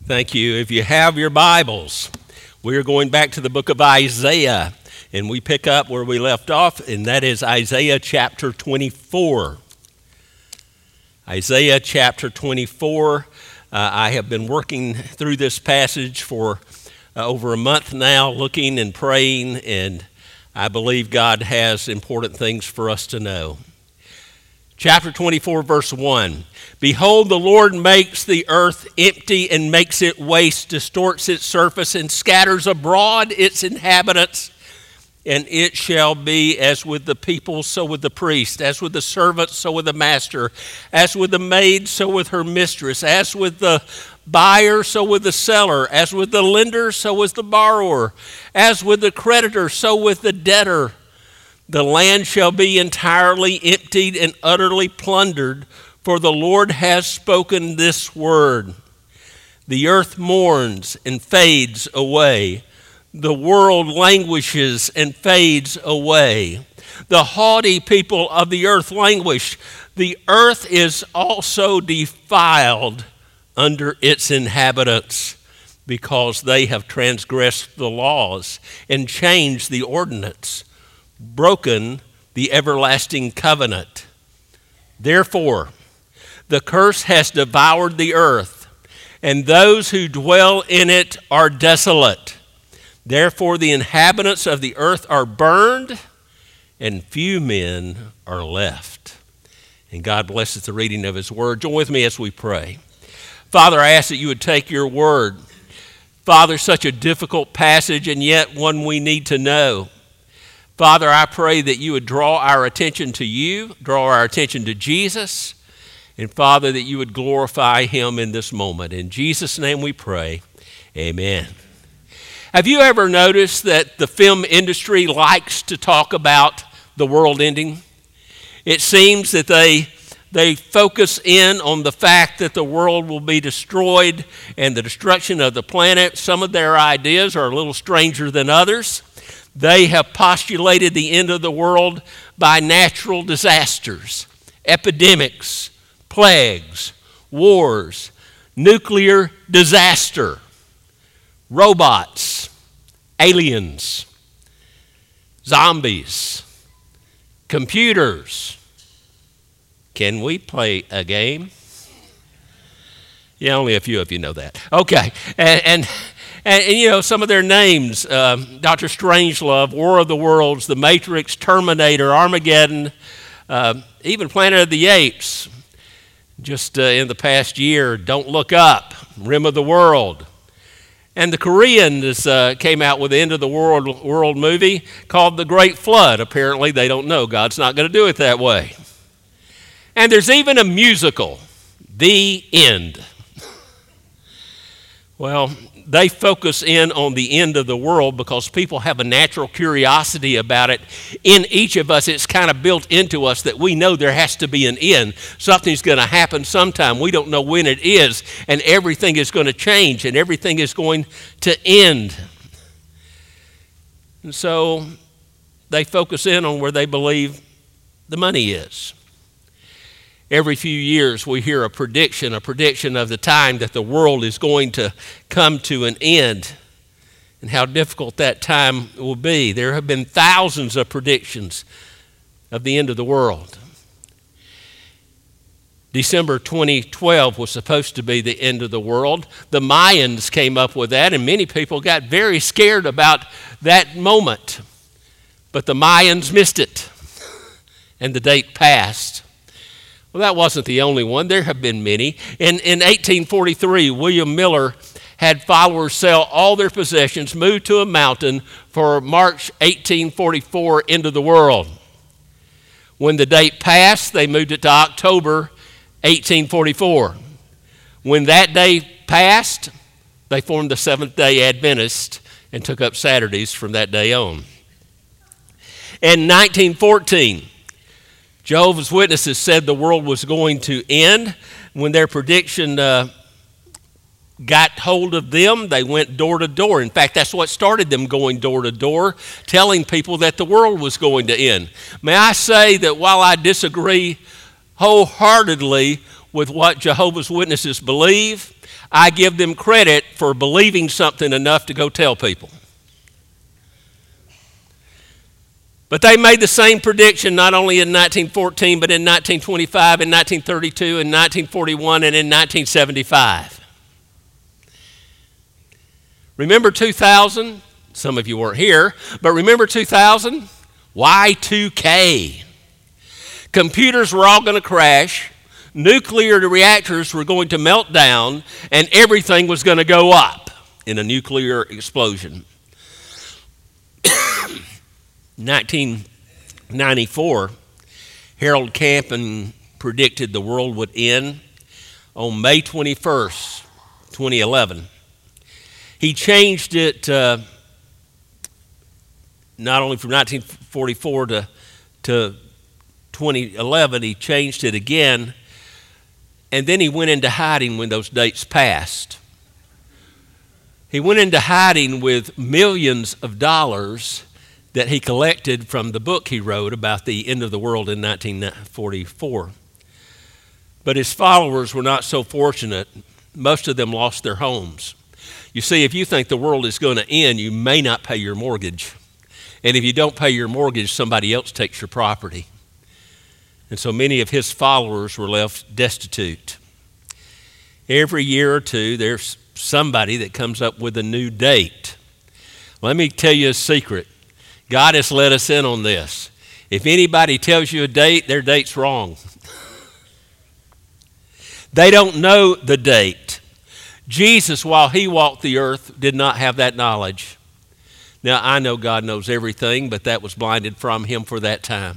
Thank you. If you have your Bibles, we are going back to the book of Isaiah, and we pick up where we left off, and that is Isaiah chapter 24. Isaiah chapter 24. I have been working through this passage for over a month now, looking and praying, and I believe God has important things for us to know. Chapter 24, verse 1. Behold, the Lord makes the earth empty and makes it waste, distorts its surface and scatters abroad its inhabitants. And it shall be as with the people, so with the priest, as with the servant, so with the master, as with the maid, so with her mistress, as with the buyer, so with the seller, as with the lender, so with the borrower, as with the creditor, so with the debtor. The land shall be entirely emptied and utterly plundered, for the Lord has spoken this word. The earth mourns and fades away. The world languishes and fades away. The haughty people of the earth languish. The earth is also defiled under its inhabitants, because they have transgressed the laws and changed the ordinance, broken the everlasting covenant. Therefore, the curse has devoured the earth, and those who dwell in it are desolate. Therefore, the inhabitants of the earth are burned, and few men are left. And God blesses the reading of his word. Join with me as we pray. Father, I ask that you would take your word. Father, such a difficult passage, and yet one we need to know. Father, I pray that you would draw our attention to you, draw our attention to Jesus, and Father, that you would glorify him in this moment. In Jesus' name we pray, amen. Have you ever noticed that the film industry likes to talk about the world ending? It seems that they focus in on the fact that the world will be destroyed and the destruction of the planet. Some of their ideas are a little stranger than others. They have postulated the end of the world by natural disasters, epidemics, plagues, wars, nuclear disaster, robots, aliens, zombies, computers. Can we play a game? Yeah, only a few of you know that. Okay, and you know, some of their names, Dr. Strangelove, War of the Worlds, The Matrix, Terminator, Armageddon, even Planet of the Apes. Just in the past year, Don't Look Up, Rim of the World. And the Koreans came out with the End of the World movie called The Great Flood. Apparently, they don't know God's not going to do it that way. And there's even a musical, The End. Well, they focus in on the end of the world because people have a natural curiosity about it. In each of us, it's kind of built into us that we know there has to be an end. Something's going to happen sometime. We don't know when it is, and everything is going to change, and everything is going to end. And so they focus in on where they believe the money is. Every few years we hear a prediction of the time that the world is going to come to an end and how difficult that time will be. There have been thousands of predictions of the end of the world. December 2012 was supposed to be the end of the world. The Mayans came up with that, and many people got very scared about that moment. But the Mayans missed it, and the date passed. Well, that wasn't the only one. There have been many. In 1843, William Miller had followers sell all their possessions, move to a mountain for March 1844, end of the world. When the date passed, they moved it to October 1844. When that day passed, they formed the Seventh-day Adventists and took up Saturdays from that day on. In 1914, Jehovah's Witnesses said the world was going to end. When their prediction got hold of them, they went door to door. In fact, that's what started them going door to door, telling people that the world was going to end. May I say that while I disagree wholeheartedly with what Jehovah's Witnesses believe, I give them credit for believing something enough to go tell people. But they made the same prediction not only in 1914, but in 1925, in 1932, in 1941, and in 1975. Remember 2000? Some of you weren't here, but remember 2000? Y2K. Computers were all going to crash, nuclear reactors were going to melt down, and everything was going to go up in a nuclear explosion. 1994, Harold Camping predicted the world would end on May 21st, 2011. He changed it not only from 1944 to 2011, he changed it again, and then he went into hiding when those dates passed. He went into hiding with millions of dollars that he collected from the book he wrote about the end of the world in 1944. But his followers were not so fortunate. Most of them lost their homes. You see, if you think the world is going to end, you may not pay your mortgage. And if you don't pay your mortgage, somebody else takes your property. And so many of his followers were left destitute. Every year or two, there's somebody that comes up with a new date. Let me tell you a secret. God has let us in on this. If anybody tells you a date, their date's wrong. They don't know the date. Jesus, while he walked the earth, did not have that knowledge. Now, I know God knows everything, but that was blinded from him for that time.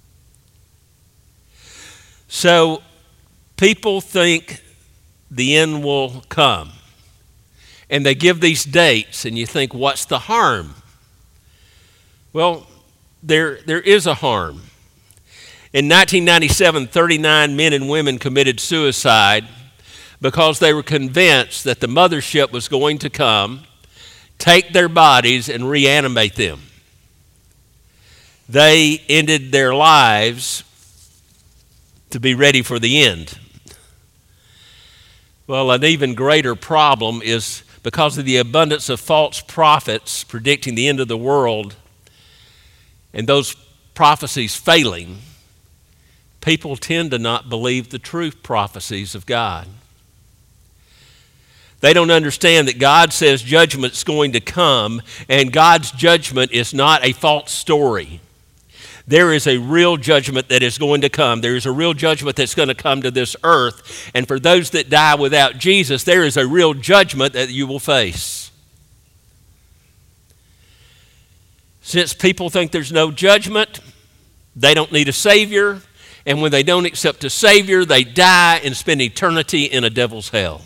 So, people think the end will come. And they give these dates, and you think, what's the harm? Well, there is a harm. In 1997, 39 men and women committed suicide because they were convinced that the mothership was going to come, take their bodies, and reanimate them. They ended their lives to be ready for the end. Well, an even greater problem is because of the abundance of false prophets predicting the end of the world, and those prophecies failing, people tend to not believe the true prophecies of God. They don't understand that God says judgment's going to come, and God's judgment is not a false story. There is a real judgment that is going to come. There is a real judgment that's going to come to this earth. And for those that die without Jesus, there is a real judgment that you will face. Since people think there's no judgment, they don't need a Savior. And when they don't accept a Savior, they die and spend eternity in a devil's hell.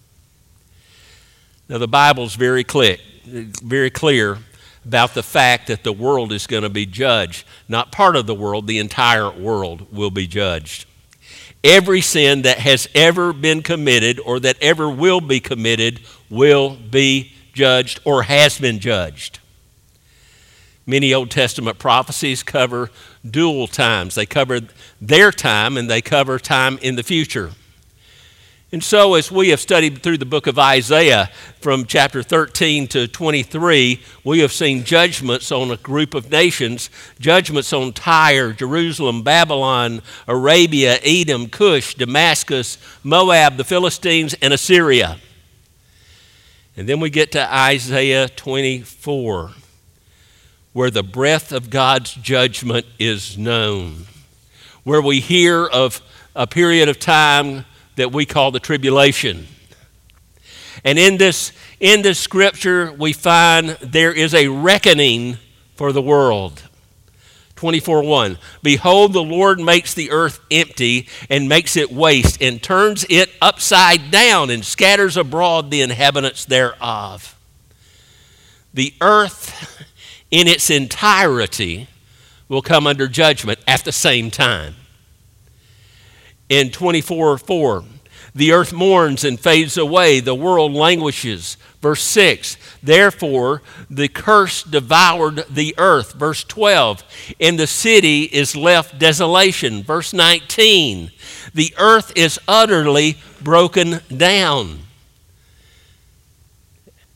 Now, the Bible's very clear about the fact that the world is going to be judged. Not part of the world, the entire world will be judged. Every sin that has ever been committed or that ever will be committed will be judged or has been judged. Many Old Testament prophecies cover dual times. They cover their time and they cover time in the future. And so as we have studied through the book of Isaiah from chapter 13 to 23, we have seen judgments on a group of nations, judgments on Tyre, Jerusalem, Babylon, Arabia, Edom, Cush, Damascus, Moab, the Philistines, and Assyria. And then we get to Isaiah 24, where the breath of God's judgment is known, where we hear of a period of time that we call the tribulation. And in this scripture, we find there is a reckoning for the world. 24:1, behold, the Lord makes the earth empty and makes it waste and turns it upside down and scatters abroad the inhabitants thereof. The earth in its entirety will come under judgment at the same time. In 24:4, the earth mourns and fades away, the world languishes. Verse 6, therefore the curse devoured the earth. Verse 12, and the city is left desolation. Verse 19, the earth is utterly broken down.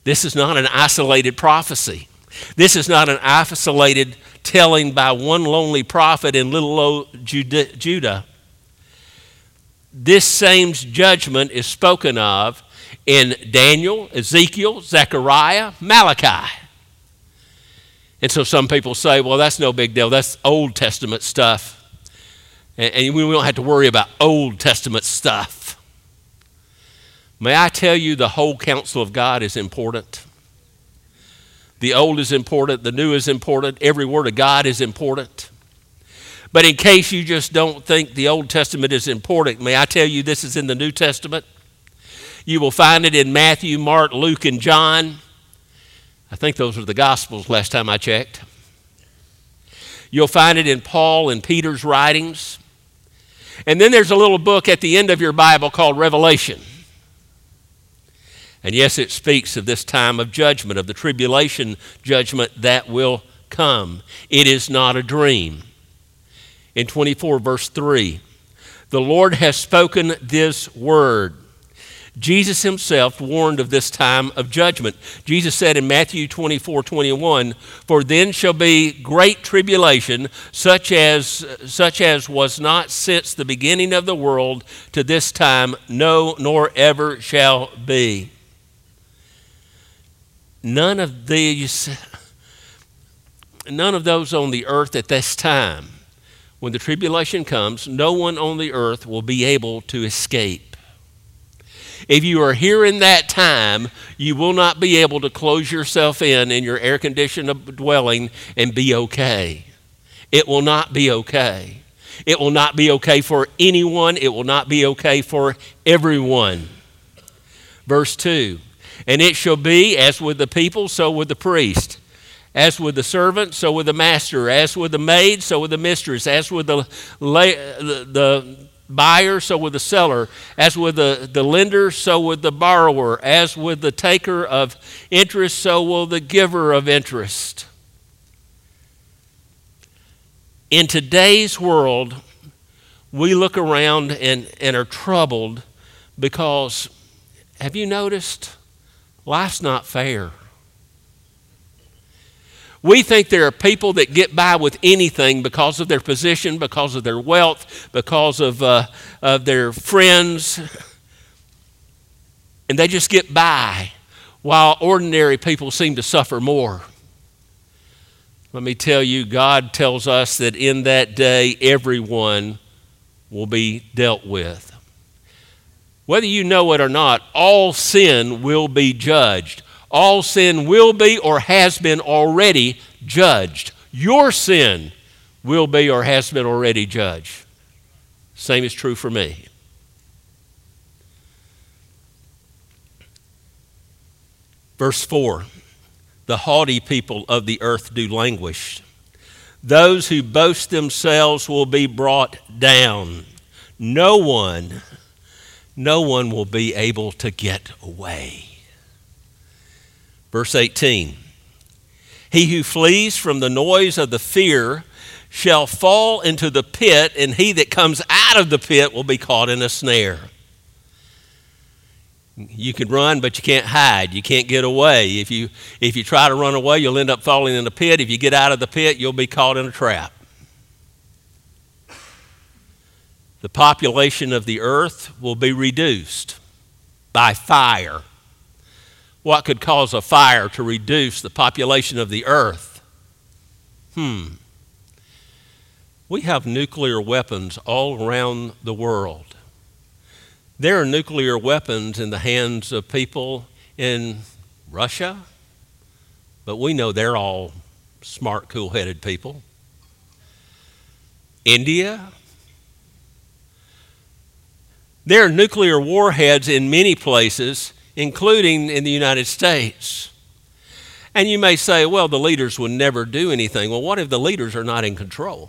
This is not an isolated prophecy. This is not an isolated telling by one lonely prophet in little old Judah. This same judgment is spoken of in Daniel, Ezekiel, Zechariah, Malachi. And so some people say, well, that's no big deal. That's Old Testament stuff. And we don't have to worry about Old Testament stuff. May I tell you, the whole counsel of God is important. The old is important. The new is important. Every word of God is important. But in case you just don't think the Old Testament is important, may I tell you this is in the New Testament? You will find it in Matthew, Mark, Luke, and John. I think those are the Gospels last time I checked. You'll find it in Paul and Peter's writings. And then there's a little book at the end of your Bible called Revelation. And yes, it speaks of this time of judgment, of the tribulation judgment that will come. It is not a dream. In 24, verse 3, the Lord has spoken this word. Jesus himself warned of this time of judgment. Jesus said in Matthew 24:21, for then shall be great tribulation, such as was not since the beginning of the world to this time, no, nor ever shall be. None of those on the earth at this time, when the tribulation comes, no one on the earth will be able to escape. If you are here in that time, you will not be able to close yourself in your air-conditioned dwelling and be okay. It will not be okay. It will not be okay for anyone. It will not be okay for everyone. Verse 2, and it shall be as with the people, so with the priest. As with the servant, so with the master. As with the maid, so with the mistress. As with the buyer, so with the seller. As with the lender, so with the borrower. As with the taker of interest, so will the giver of interest. In today's world, we look around and are troubled because, have you noticed, life's not fair. We think there are people that get by with anything because of their position, because of their wealth, because of their friends, and they just get by, while ordinary people seem to suffer more. Let me tell you, God tells us that in that day, everyone will be dealt with. Whether you know it or not, all sin will be judged. All sin will be or has been already judged. Your sin will be or has been already judged. Same is true for me. Verse 4, the haughty people of the earth do languish. Those who boast themselves will be brought down. No one will be able to get away. Verse 18, he who flees from the noise of the fear shall fall into the pit, and he that comes out of the pit will be caught in a snare. You can run, but you can't hide. You can't get away. If you try to run away, you'll end up falling in the pit. If you get out of the pit, you'll be caught in a trap. The population of the earth will be reduced by fire. What could cause a fire to reduce the population of the earth? We have nuclear weapons all around the world. There are nuclear weapons in the hands of people in Russia, but we know they're all smart, cool-headed people. India. There are nuclear warheads in many places, including in the United States. And you may say, well, the leaders would never do anything. Well, what if the leaders are not in control?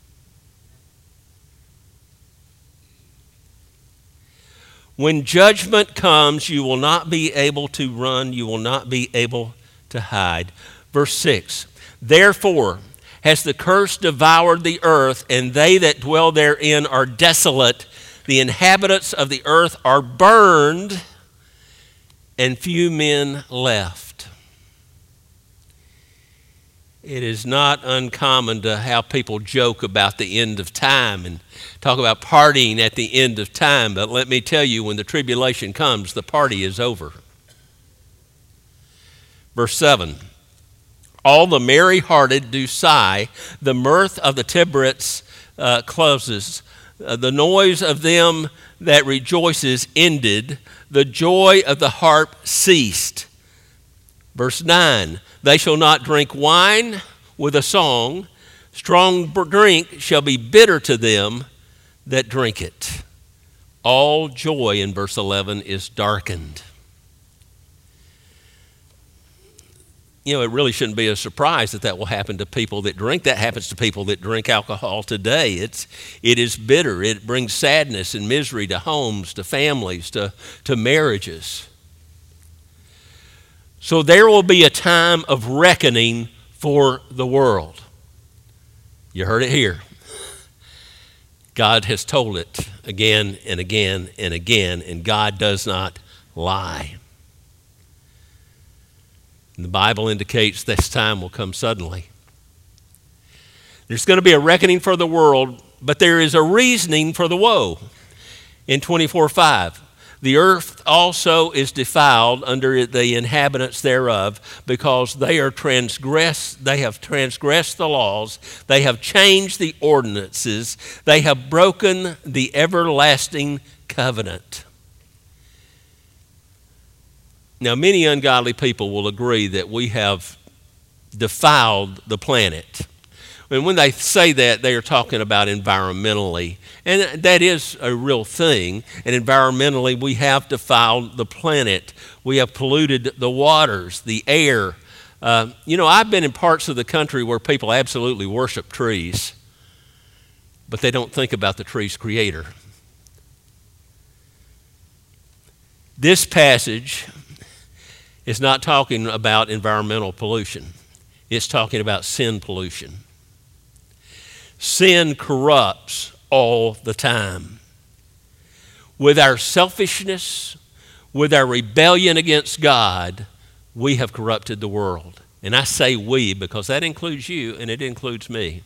When judgment comes, you will not be able to run, you will not be able to hide. Verse 6, therefore has the curse devoured the earth, and they that dwell therein are desolate. The inhabitants of the earth are burned, and few men left. It is not uncommon to have people joke about the end of time and talk about partying at the end of time, but let me tell you, when the tribulation comes, the party is over. Verse 7, all the merry-hearted do sigh, the mirth of the Terebinths closes, the noise of them that rejoices ended, the joy of the harp ceased. Verse 9, they shall not drink wine with a song, strong drink shall be bitter to them that drink it. All joy, in verse 11, is darkened. You know, it really shouldn't be a surprise that will happen to people that drink. That happens to people that drink alcohol today. It is bitter. It brings sadness and misery to homes, to families, to marriages. So there will be a time of reckoning for the world. You heard it here. God has told it again and again and again, and God does not lie. And the Bible indicates this time will come suddenly. There's going to be a reckoning for the world, but there is a reasoning for the woe. In 24:5, the earth also is defiled under the inhabitants thereof, because they have transgressed the laws, they have changed the ordinances, they have broken the everlasting covenant. Now, many ungodly people will agree that we have defiled the planet. And when they say that, they are talking about environmentally. And that is a real thing. And environmentally, we have defiled the planet. We have polluted the waters, the air. I've been in parts of the country where people absolutely worship trees, but they don't think about the tree's creator. This passage is not talking about environmental pollution. It's talking about sin pollution. Sin corrupts all the time. With our selfishness, with our rebellion against God, we have corrupted the world. And I say we because that includes you and it includes me.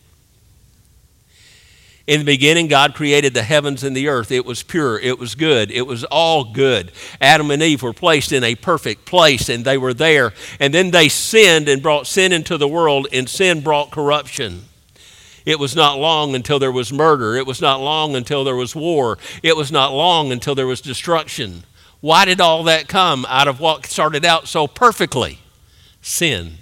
In the beginning, God created the heavens and the earth. It was pure. It was good. It was all good. Adam and Eve were placed in a perfect place, and they were there. And then they sinned and brought sin into the world, and sin brought corruption. It was not long until there was murder. It was not long until there was war. It was not long until there was destruction. Why did all that come out of what started out so perfectly? Sin.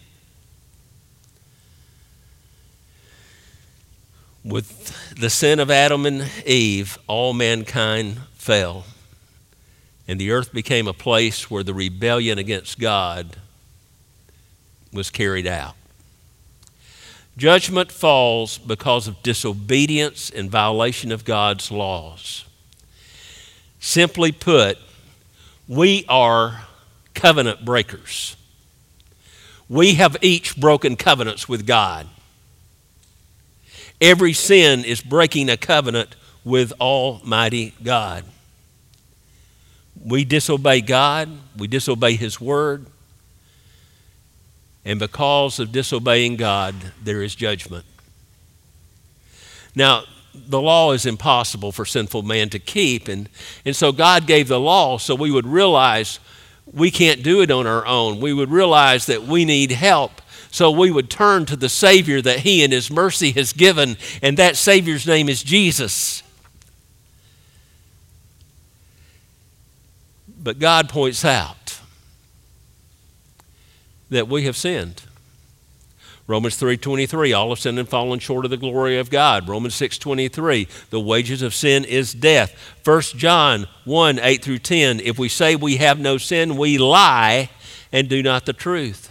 With the sin of Adam and Eve, all mankind fell. And the earth became a place where the rebellion against God was carried out. Judgment falls because of disobedience and violation of God's laws. Simply put, we are covenant breakers. We have each broken covenants with God. Every sin is breaking a covenant with Almighty God. We disobey God, we disobey His word, and because of disobeying God, there is judgment. Now, the law is impossible for sinful man to keep, and so God gave the law so we would realize we can't do it on our own. We would realize that we need help. So we would turn to the Savior that He in His mercy has given, and that Savior's name is Jesus. But God points out that we have sinned. Romans 3:23, all have sinned and fallen short of the glory of God. Romans 6:23, the wages of sin is death. 1 John 1:8-10, if we say we have no sin, we lie and do not the truth.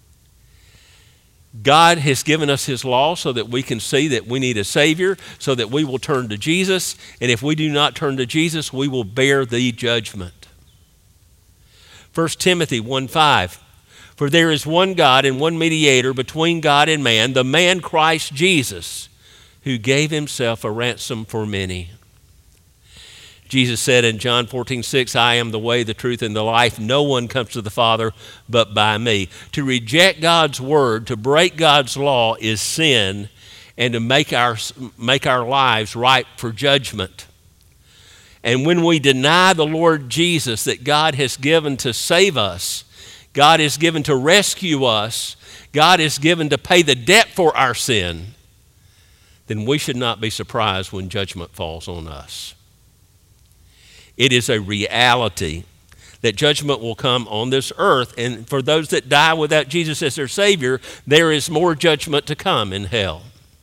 God has given us His law so that we can see that we need a Savior, so that we will turn to Jesus, and if we do not turn to Jesus, we will bear the judgment. 1 Timothy 1:5, for there is one God and one mediator between God and man, the man Christ Jesus, who gave Himself a ransom for many. Jesus said in John 14:6, I am the way, the truth, and the life. No one comes to the Father but by me. To reject God's word, to break God's law is sin, and to make our lives ripe for judgment. And when we deny the Lord Jesus that God has given to save us, God has given to rescue us, God has given to pay the debt for our sin, then we should not be surprised when judgment falls on us. It is a reality that judgment will come on this earth, and for those that die without Jesus as their Savior, there is more judgment to come in hell.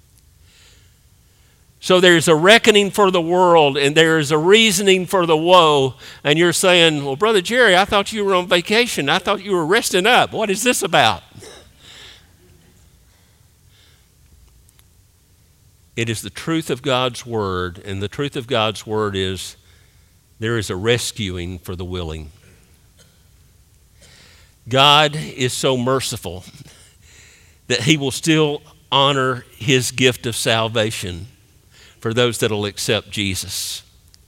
So there's a reckoning for the world, and there is a reasoning for the woe, and you're saying, well, Brother Jerry, I thought you were on vacation. I thought you were resting up. What is this about? It is the truth of God's word, and the truth of God's word is there is a rescuing for the willing. God is so merciful that he will still honor his gift of salvation for those that will accept Jesus.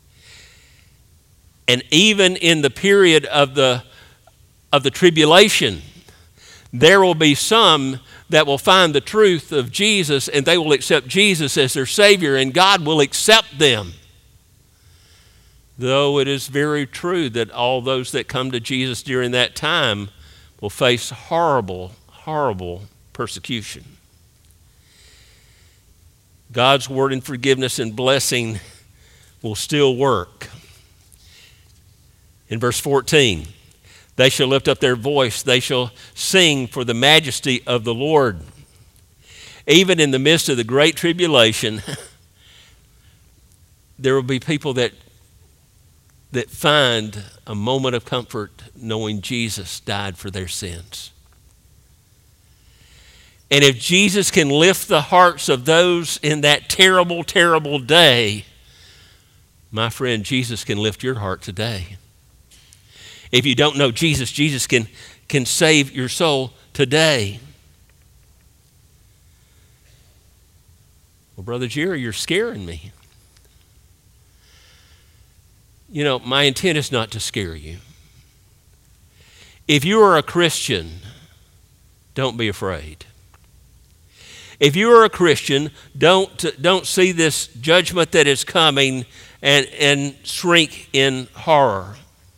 And even in the period of the tribulation, there will be some that will find the truth of Jesus, and they will accept Jesus as their Savior, and God will accept them. Though it is very true that all those that come to Jesus during that time will face horrible, horrible persecution. God's word and forgiveness and blessing will still work. In verse 14, they shall lift up their voice, they shall sing for the majesty of the Lord. Even in the midst of the great tribulation, there will be people that find a moment of comfort knowing Jesus died for their sins. And if Jesus can lift the hearts of those in that terrible, terrible day, my friend, Jesus can lift your heart today. If you don't know Jesus, Jesus can save your soul today. Well, Brother Jerry, you're scaring me. You know, my intent is not to scare you. If you are a Christian, don't be afraid. If you are a Christian, don't see this judgment that is coming and shrink in horror.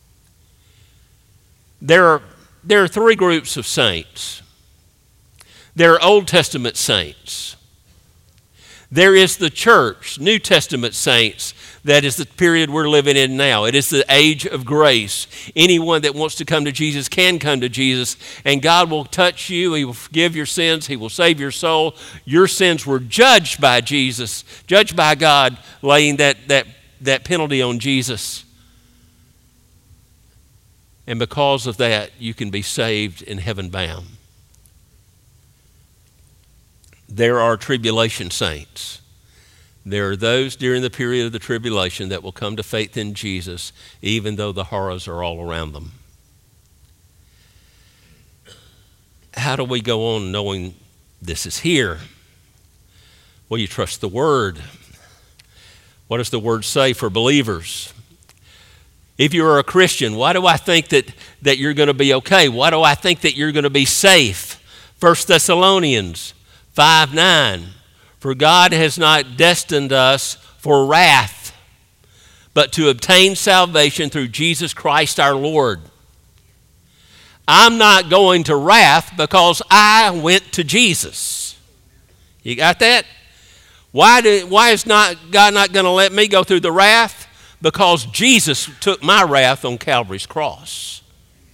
There are three groups of saints. There are Old Testament saints. There is the church, New Testament saints. That is the period we're living in now. It is the age of grace. Anyone that wants to come to Jesus can come to Jesus, and God will touch you. He will forgive your sins. He will save your soul. Your sins were judged by Jesus, judged by God, laying that penalty on Jesus. And because of that, you can be saved and heaven bound. There are tribulation saints. There are those during the period of the tribulation that will come to faith in Jesus, even though the horrors are all around them. How do we go on knowing this is here? Well, you trust the Word. What does the Word say for believers? If you are a Christian, why do I think that you're going to be okay? Why do I think that you're going to be safe? 1 Thessalonians 5:9. For God has not destined us for wrath, but to obtain salvation through Jesus Christ our Lord. I'm not going to wrath because I went to Jesus. You got that? Why is God not going to let me go through the wrath? Because Jesus took my wrath on Calvary's cross.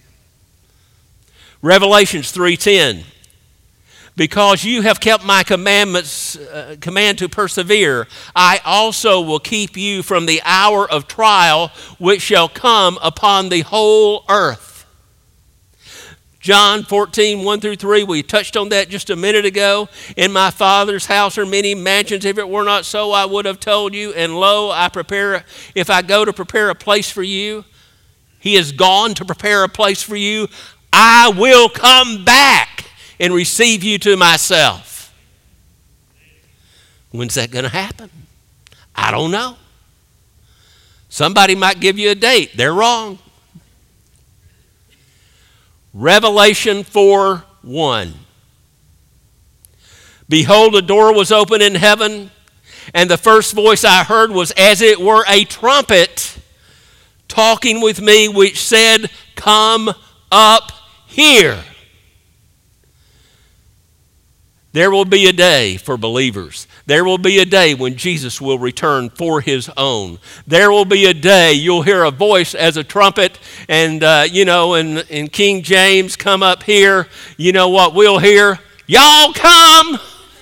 Revelations 3:10. Because you have kept my commandments, command to persevere, I also will keep you from the hour of trial which shall come upon the whole earth. John 14:1-3, we touched on that just a minute ago. In my Father's house are many mansions. If it were not so, I would have told you. And lo, if I go to prepare a place for you, he is gone to prepare a place for you, I will come back and receive you to myself. When's that going to happen? I don't know. Somebody might give you a date. They're wrong. Revelation 4:1. Behold, a door was open in heaven, and the first voice I heard was as it were a trumpet talking with me, which said, "Come up here." There will be a day for believers. There will be a day when Jesus will return for his own. There will be a day you'll hear a voice as a trumpet, and in King James, "Come up here." You know what we'll hear? "Y'all come."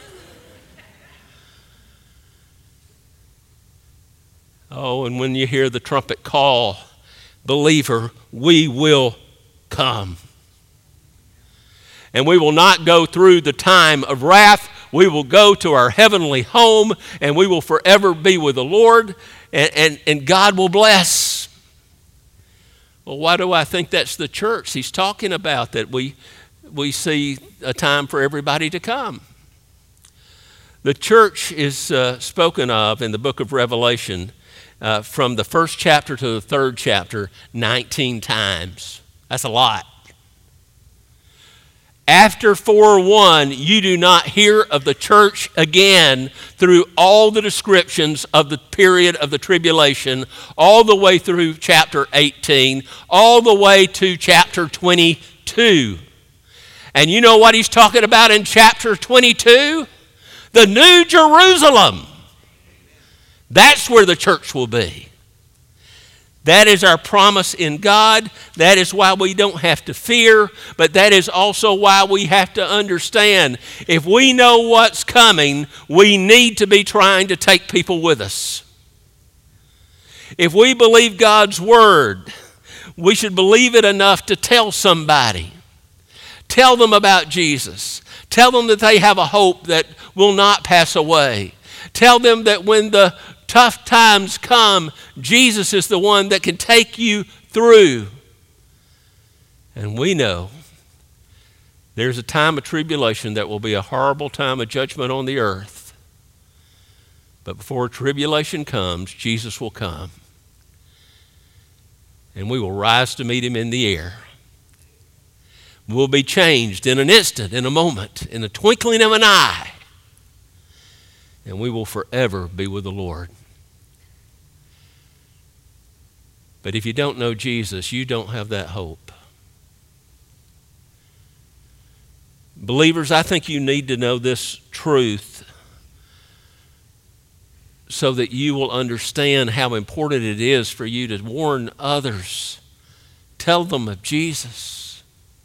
Oh, and when you hear the trumpet call, believer, we will come. And we will not go through the time of wrath. We will go to our heavenly home, and we will forever be with the Lord, and God will bless. Well, why do I think that's the church he's talking about, that we see a time for everybody to come? The church is spoken of in the book of Revelation from the first chapter to the third chapter 19 times. That's a lot. After 4:1, you do not hear of the church again through all the descriptions of the period of the tribulation, all the way through chapter 18, all the way to chapter 22. And you know what he's talking about in chapter 22? The New Jerusalem. That's where the church will be. That is our promise in God. That is why we don't have to fear, but that is also why we have to understand. If we know what's coming, we need to be trying to take people with us. If we believe God's word, we should believe it enough to tell somebody. Tell them about Jesus. Tell them that they have a hope that will not pass away. Tell them that when the tough times come, Jesus is the one that can take you through. And we know there's a time of tribulation that will be a horrible time of judgment on the earth. But before tribulation comes, Jesus will come. And we will rise to meet him in the air. We'll be changed in an instant, in a moment, in the twinkling of an eye. And we will forever be with the Lord. But if you don't know Jesus, you don't have that hope. Believers, I think you need to know this truth so that you will understand how important it is for you to warn others. Tell them of Jesus.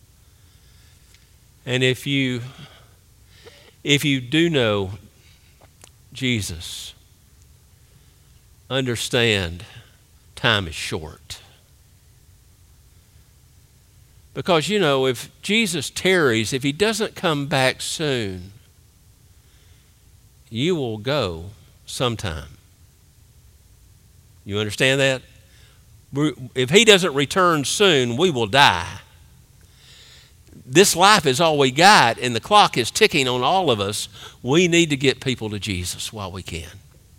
And if you do know Jesus, understand time is short. Because, if Jesus tarries, if he doesn't come back soon, you will go sometime. You understand that? If he doesn't return soon, we will die. This life is all we got, and the clock is ticking on all of us. We need to get people to Jesus while we can.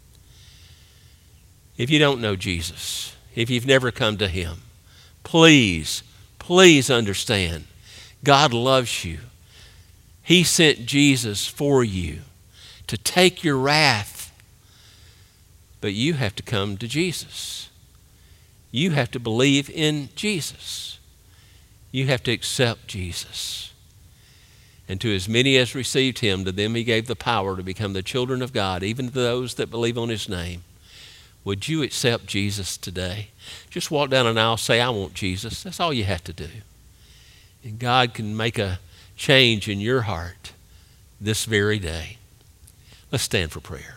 If you don't know Jesus, if you've never come to him, please understand, God loves you. He sent Jesus for you to take your wrath. But you have to come to Jesus. You have to believe in Jesus. You have to accept Jesus. And to as many as received him, to them he gave the power to become the children of God, even to those that believe on his name. Would you accept Jesus today? Just walk down an aisle, say, "I want Jesus." That's all you have to do. And God can make a change in your heart this very day. Let's stand for prayer.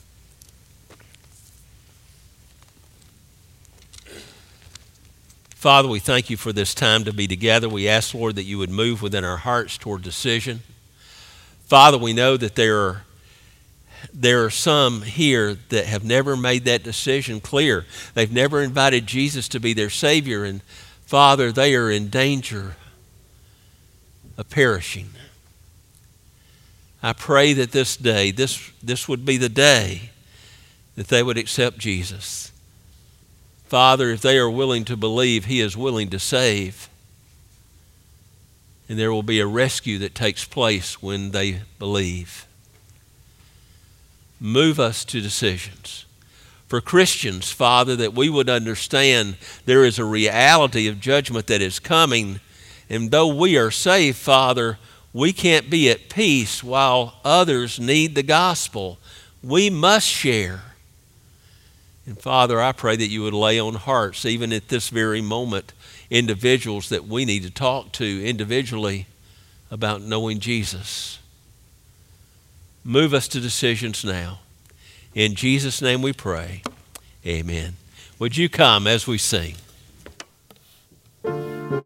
Father, we thank you for this time to be together. We ask, Lord, that you would move within our hearts toward decision. Father, we know that there are some here that have never made that decision clear. They've never invited Jesus to be their Savior, and Father, they are in danger of perishing. I pray that this day, this would be the day that they would accept Jesus. Father, if they are willing to believe, He is willing to save. And there will be a rescue that takes place when they believe. Move us to decisions. For Christians, Father, that we would understand there is a reality of judgment that is coming. And though we are saved, Father, we can't be at peace while others need the gospel. We must share. And Father, I pray that you would lay on hearts, even at this very moment, individuals that we need to talk to individually about knowing Jesus. Move us to decisions now. In Jesus' name we pray. Amen. Would you come as we sing?